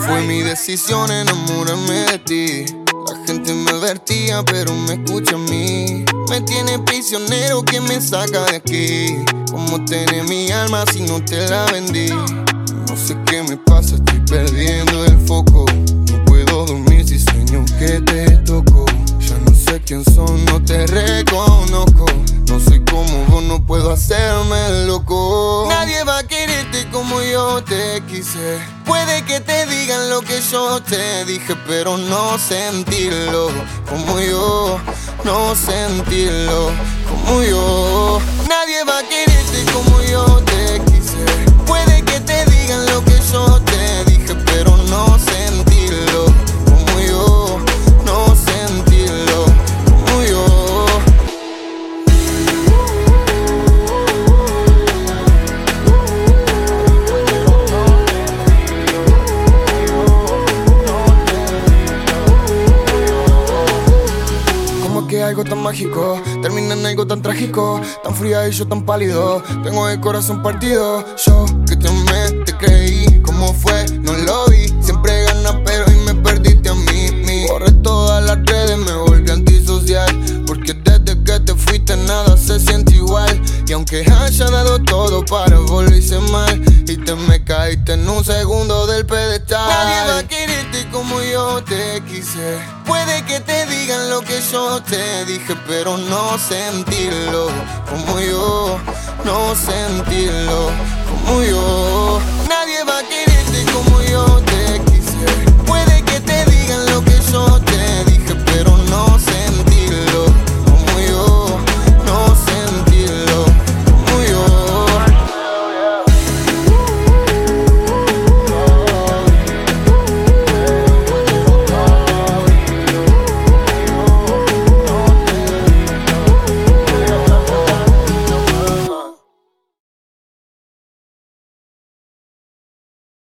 Fue mi decisión enamorarme de ti. La gente me advertía, pero me escucha a mí. Me tiene prisionero, que me saca de aquí. ¿Cómo tener mi alma si no te la vendí? No sé qué me pasa, estoy perdiendo el foco. No puedo dormir si sueño que te toco. Ya no sé quién son, no te reconozco. No soy como vos, no puedo hacerme loco. Nadie va a quererte como yo te quise. Puede que te digan lo que yo te dije, pero no sentirlo como yo. No sentirlo como yo. Nadie va a quererte como yo te quise. Puede que te digan lo que yo te dije, pero no sentirlo como yo. No sentirlo como yo. Algo tan mágico termina en algo tan trágico, tan fría y yo tan pálido. Tengo el corazón partido. Yo que te amé, te creí. ¿Cómo fue? No lo vi. Siempre ganas, pero hoy me perdiste a mí. Borré todas las redes, me volví antisocial. Porque desde que te fuiste nada se siente igual. Y aunque haya dado todo para volverse mal, y te me caíste en un segundo del pedestal. Nadie va a quererte como yo te quise. Puede que te digan lo que yo te dije, pero no sentirlo como yo. No sentirlo como yo. Nadie va a quererte como yo te quise.